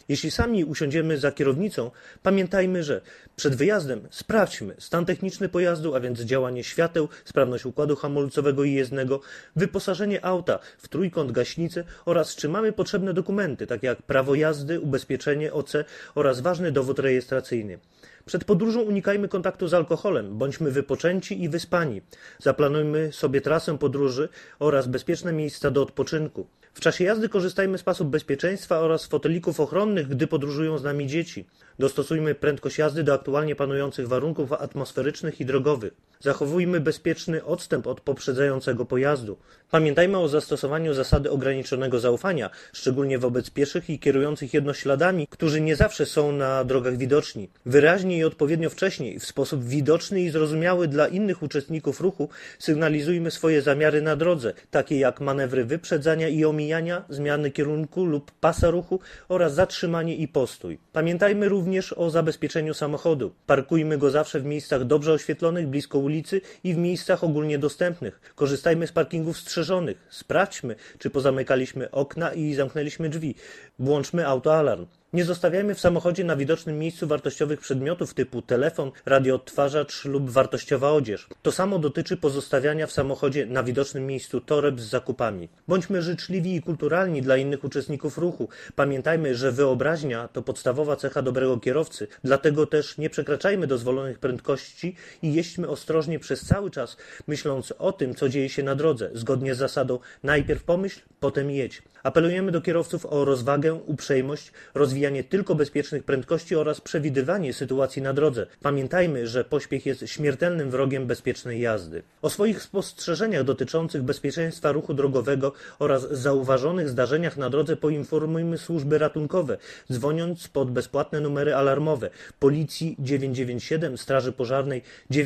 Jeśli sami usiądziemy za kierownicą, pamiętajmy, że przed wyjazdem sprawdźmy stan techniczny pojazdu, a więc działanie świateł, sprawność układu hamulcowego i jezdnego, wyposażenie auta w trójkąt, gaśnicę oraz czy mamy potrzebne dokumenty, takie jak prawo jazdy, ubezpieczenie OC oraz ważny dowód rejestracyjny. Przed podróżą unikajmy kontaktu z alkoholem, bądźmy wypoczęci i wyspani. Zaplanujmy sobie trasę podróży oraz bezpieczne miejsca do odpoczynku. W czasie jazdy korzystajmy z pasów bezpieczeństwa oraz fotelików ochronnych, gdy podróżują z nami dzieci. Dostosujmy prędkość jazdy do aktualnie panujących warunków atmosferycznych i drogowych. Zachowujmy bezpieczny odstęp od poprzedzającego pojazdu. Pamiętajmy o zastosowaniu zasady ograniczonego zaufania, szczególnie wobec pieszych i kierujących jednośladami, którzy nie zawsze są na drogach widoczni. Wyraźnie i odpowiednio wcześniej, w sposób widoczny i zrozumiały dla innych uczestników ruchu, sygnalizujmy swoje zamiary na drodze, takie jak manewry wyprzedzania i omijania, zmiany kierunku lub pasa ruchu oraz zatrzymanie i postój. Pamiętajmy również o zabezpieczeniu samochodu. Parkujmy go zawsze w miejscach dobrze oświetlonych, blisko ulicy i w miejscach ogólnie dostępnych. Korzystajmy z parkingów strzeżonych. Sprawdźmy, czy pozamykaliśmy okna i zamknęliśmy drzwi. Włączmy autoalarm. Nie zostawiajmy w samochodzie na widocznym miejscu wartościowych przedmiotów typu telefon, radioodtwarzacz lub wartościowa odzież. To samo dotyczy pozostawiania w samochodzie na widocznym miejscu toreb z zakupami. Bądźmy życzliwi i kulturalni dla innych uczestników ruchu. Pamiętajmy, że wyobraźnia to podstawowa cecha dobrego kierowcy, dlatego też nie przekraczajmy dozwolonych prędkości i jeźdźmy ostrożnie przez cały czas, myśląc o tym, co dzieje się na drodze, zgodnie z zasadą najpierw pomyśl, potem jedź. Apelujemy do kierowców o rozwagę, uprzejmość, rozwijanie tylko bezpiecznych prędkości oraz przewidywanie sytuacji na drodze. Pamiętajmy, że pośpiech jest śmiertelnym wrogiem bezpiecznej jazdy. O swoich spostrzeżeniach dotyczących bezpieczeństwa ruchu drogowego oraz zauważonych zdarzeniach na drodze poinformujmy służby ratunkowe, dzwoniąc pod bezpłatne numery alarmowe Policji 997, Straży Pożarnej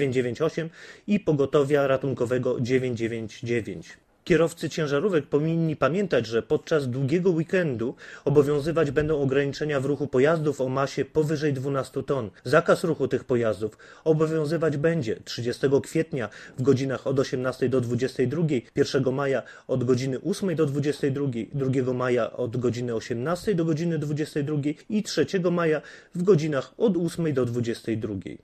998 i Pogotowia Ratunkowego 999. Kierowcy ciężarówek powinni pamiętać, że podczas długiego weekendu obowiązywać będą ograniczenia w ruchu pojazdów o masie powyżej 12 ton. Zakaz ruchu tych pojazdów obowiązywać będzie 30 kwietnia w godzinach od 18 do 22, 1 maja od godziny 8 do 22, 2 maja od godziny 18 do godziny 22 i 3 maja w godzinach od 8 do 22.